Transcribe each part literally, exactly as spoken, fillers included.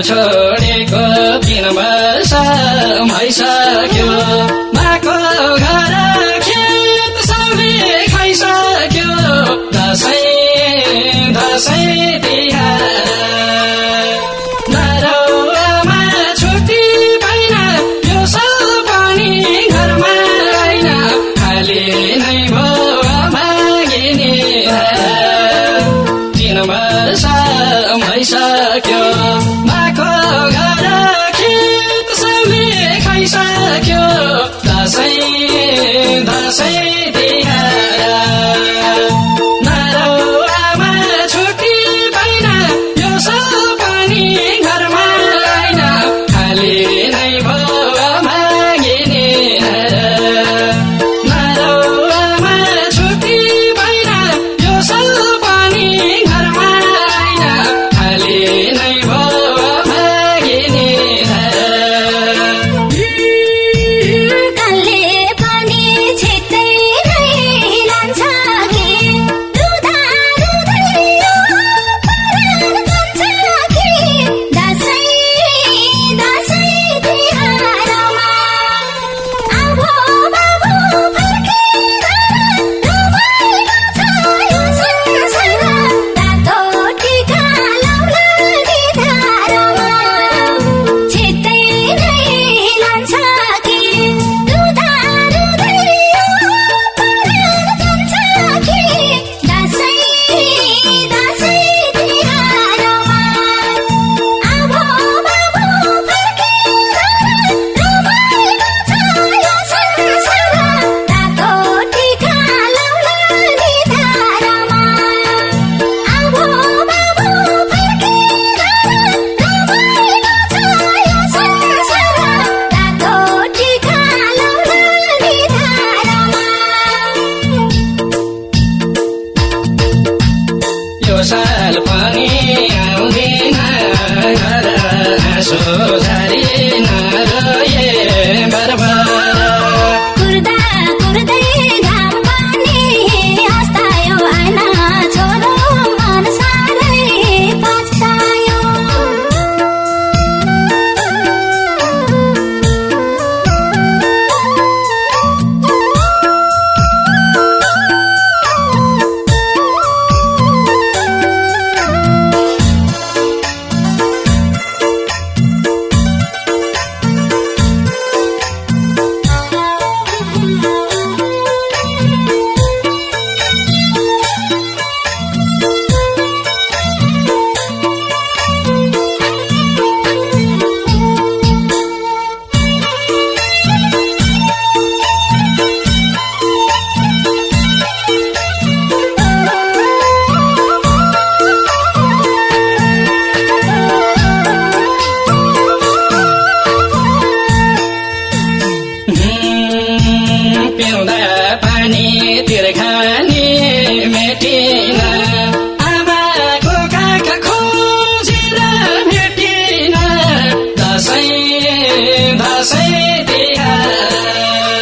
छोडेको तीन वर्ष भइसक्यो माको घर खेत सबै खाइसक्यो दसैँ दसैँ तिहार नरौमा छुट्टी पाइन यो साल पनि घरमा आइन खाली नै भयो मागिने तीन वर्ष भइसक्यो माको घर खेत सबै खाइसक्यो दसैँ दसैँ तिहार नरौमा छुट्टी पाइन यो साल पनि घरमा आइन खाली नै भयो मागिने नरौमा छुट्टी पाइन यो साल पनि घरमा आइन खाली नै भयो मागिने कालले पनि छिट्टै नै लान्छ कि रुँदा रुँदै यो परार जान्छ कि दसैँ दसैँ तिहारमा आबो बाबु फर्केर रमाइलो छ यो संसार तातो टीका लाउला नि धारमा छिट्टै नै लान्छ कि रुँदा रुँदै यो परार जान्छ कि दसैँ दसैँ तिहारमा आबो बाबु फर्केर रमाइलो छ यो संसार तातो टीका लाउला नि धारमा आबो बाबु फर्केर रमाइलो छ यो संसार तातो टीका लाउला नि धारमा यो साल पनि आउँदिन घर हाँसो झरिन रोए बर्बाद कुर्दा कुर्दै घाम पनि अस्तायो आएन छोरो मन साह्रै पछुतायो पिउँदा पानी तिर्खानी मेटिन आमाको काख खोजेर भेटिन दसैँ दसैँ तिहार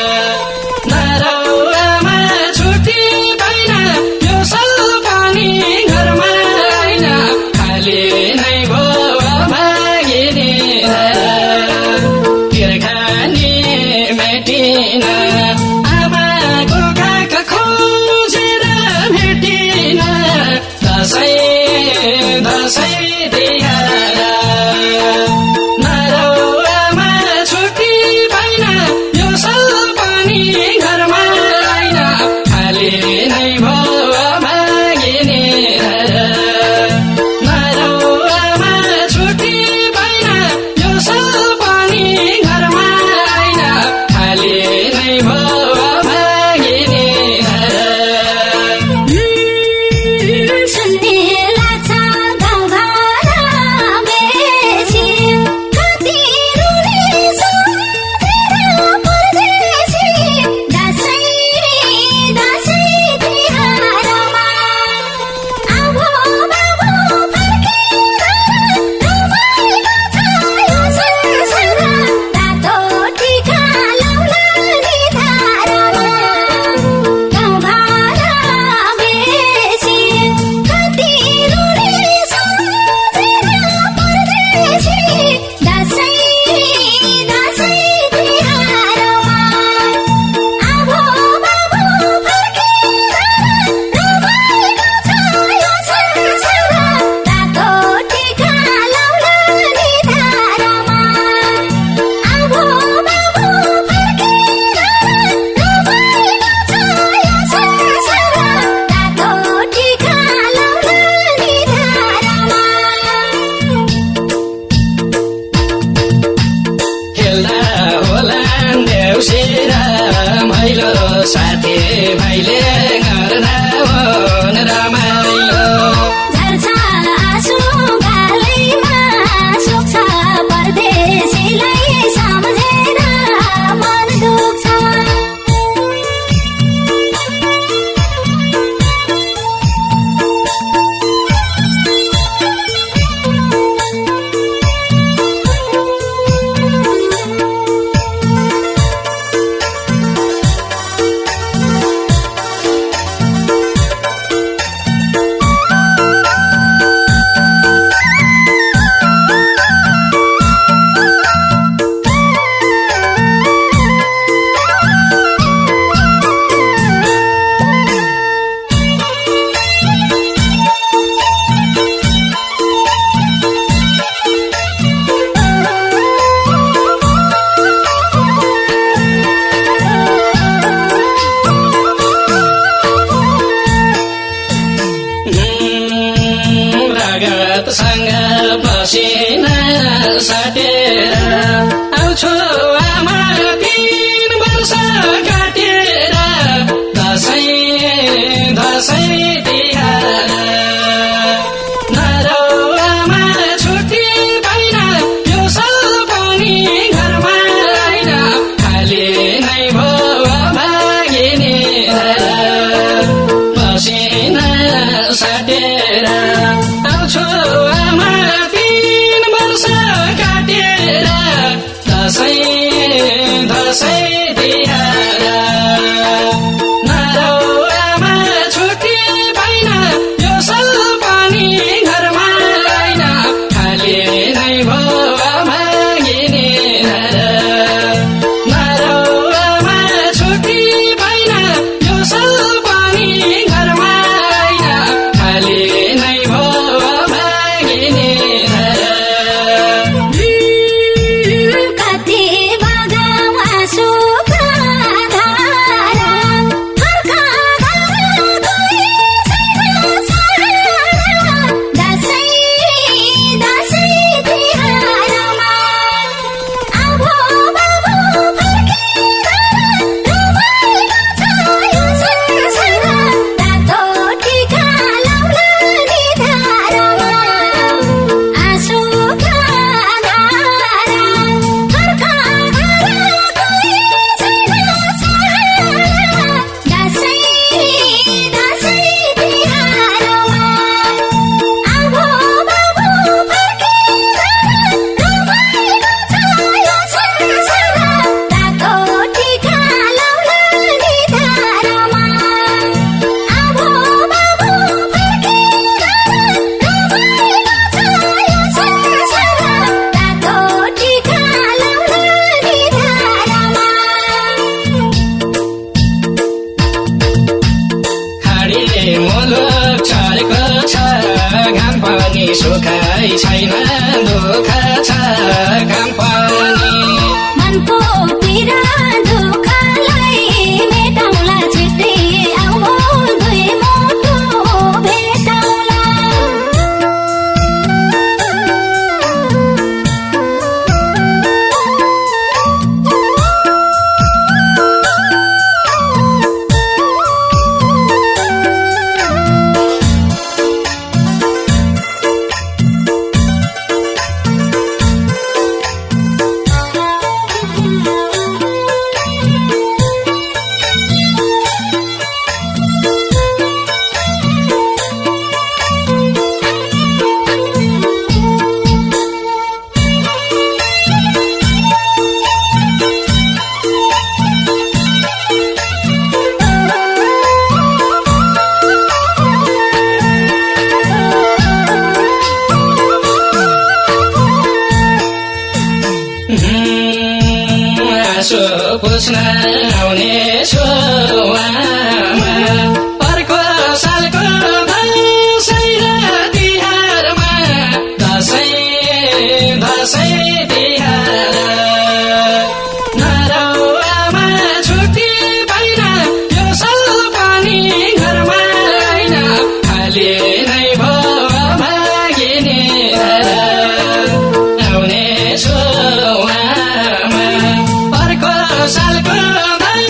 नरौमा छुट्टी पाइन यो साल पनि घरमा आइन खाली नै भयो मागिने तिर्खानी मेटिन आमाको काख खोजेर भेटिन दसैँ दसैँ तिहार नरौमा छुट्टी पाइन यो साल पनि घरमा आइन खाली नै भयो मागिने नरौमा छुट्टी पाइन यो साल पनि घरमा आइन खाली नै भयो मागिने सुन्ने लाग्छ गाउँघर कागतसँग पसिना सटेर आउँछु आमा तीन वर्ष काटेर दसैँ दसैँ तिहार नरौ आमा छुट्टी पाइन यो साल पनि घरमा आइन खाली नै भयो भागिनी पसिना सटेर आउँछु आमा तीन वर्ष काटेर दसैँ दसैँ तिहार नरौ आमा छुट्टी पाइन यो साल पनि घरमा आइन खाली नै भयो भागिनी नरौ आमा छुट्टी पाइन यो साल पनि घरमा आइन खाली नै भयो भागिनी कति बगावा सुखा धारा फर्का घर गई छैन सारा दसैँ दसैँ तिहारमा आबो बाबु फर्केर रमाइलो छ यो संसार तातो टीका लाउला नि धारमा आँसुका धारा फर्का घर गई छैन सारा दसैँ दसैँ तिहारमा आबो बाबु फर्केर रमाइलो छ यो संसार तातो टीका लाउला नि धारमा आबो बाबु फर्केर रमाइलो छ यो संसार तातो टीका लाउला नि धारमा खाडी मुलुक छरेको छ घाम पनि सुखाइ छैन दुःख छ घाम पनि मनको पीडा दुःखलाई मेटाउला छिट्टै आउनु दुई मुटु भेटाउला आँसु पुस्न आउने सोवामा अर्को सालको दसैँ र तिहारमा दसैँ दसैँ तिहार नरौ आमा छुट्टी पाइन यो साल पनि घरमा आइन खाली नै भयो भागिनी आउने सोवामा अर्को सालको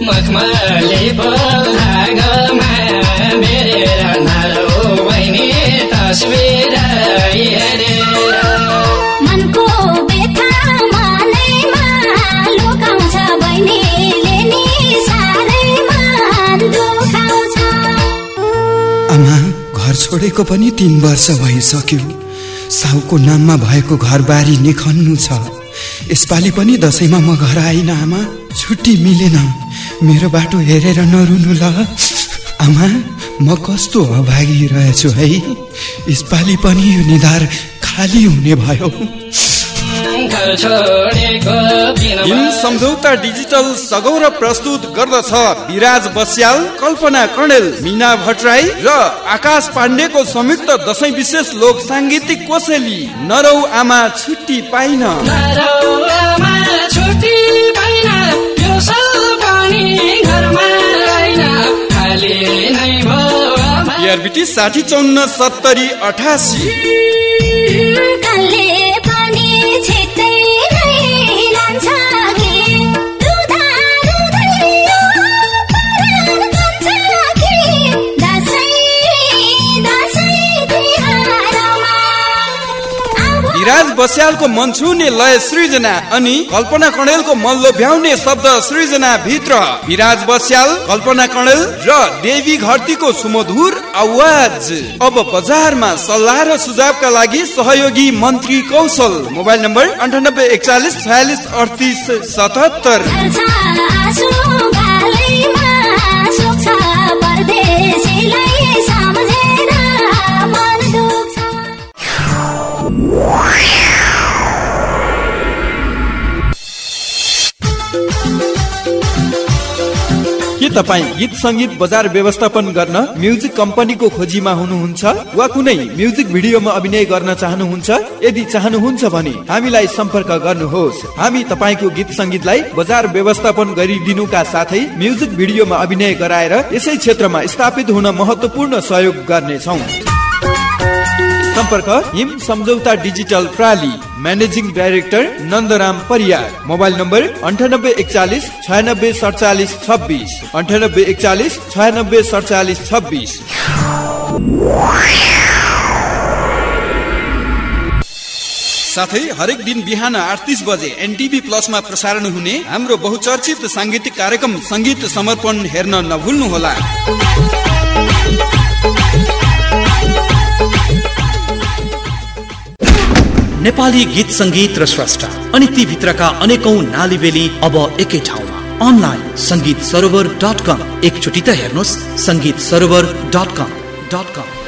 मखमली धागोमा बेरेर नारो बहिनी तस्बिर हेरेर मनको बेथा मनैमा लुकाउँछ बहिनीले नि साह्रै मन दुखाउँछ। आमा घर छोडेको पनि तीन वर्ष भइसक्यो। साउको नाममा भएको घरबारी निखन्नु छ। यसपालि पनि दसैँमा म घर आइन आमा, छुट्टी मिलेन। मेरो बाटो हेरेर नरुनु ल आमा, म कस्तो अभागी रहेछु है। यसपालि पनि यो निधार खाली हुने भयो। हिम सम्झौता डिजिटल सगौर प्रस्तुत गर्दछ विराज बस्याल, कल्पना कणेल, मीना भट्टराई र आकाश पाण्डेको संयुक्त दशैं विशेष लोक सांगीतिक कोसेली नरौ आमा छुट्टी पाइन। बिटी साठी चौन्न सत्तरी अठासी विराज बस्यालको मन छुने लय सृजना अनि कल्पना कणेलको मन लोभ्याउने शब्द सृजना भित्र विराज बस्याल, कल्पना कणेल र देवी घरतीको सुमधुर आवाज। अब बजारमा सल्लाह र सुझावका लागि सहयोगी मन्त्री कौशल। मोबाइल नम्बर अन्ठानब्बे एकचालिस छयालिस अडतिस सतहत्तर। के तपाईँ गीत संगीत बजार व्यवस्थापन गर्न म्युजिक कम्पनीको खोजीमा हुनुहुन्छ वा कुनै म्युजिक भिडियोमा अभिनय गर्न चाहनुहुन्छ? यदि चाहनुहुन्छ भने हामीलाई सम्पर्क गर्नुहोस्। हामी तपाईँको गीत संगीतलाई बजार व्यवस्थापन गरिदिनुका साथै म्युजिक भिडियोमा अभिनय गराएर यसै क्षेत्रमा स्थापित हुन महत्वपूर्ण सहयोग गर्नेछौँ। सम्पर्क हिम सम्झौता डिजिटल प्राली, managing director Nandaram Pariyar. Mobile number अन्ठानब्बे एकचालिस छयानब्बे सडचालिस छब्बिस अन्ठानब्बे एकचालिस छयानब्बे सडचालिस छब्बिस। साथै हरेक दिन बिहान आठ तीस बजे एनटिभी प्लसमा प्रसारण हुने हाम्रो बहुचर्चित सांगीतिक कार्यक्रम संगीत समर्पण हेर्न नभुल्नुहोला। नेपाली गीत संगीत र स्रष्टा अनि ती भित्रका अनेकौं नालीबेली अब एकै ठाउँमा। अनलाइन संगीत सरोवर डट कम। एकचोटि त हेर्नुहोस् संगीत सरोवर डट कम डट कम।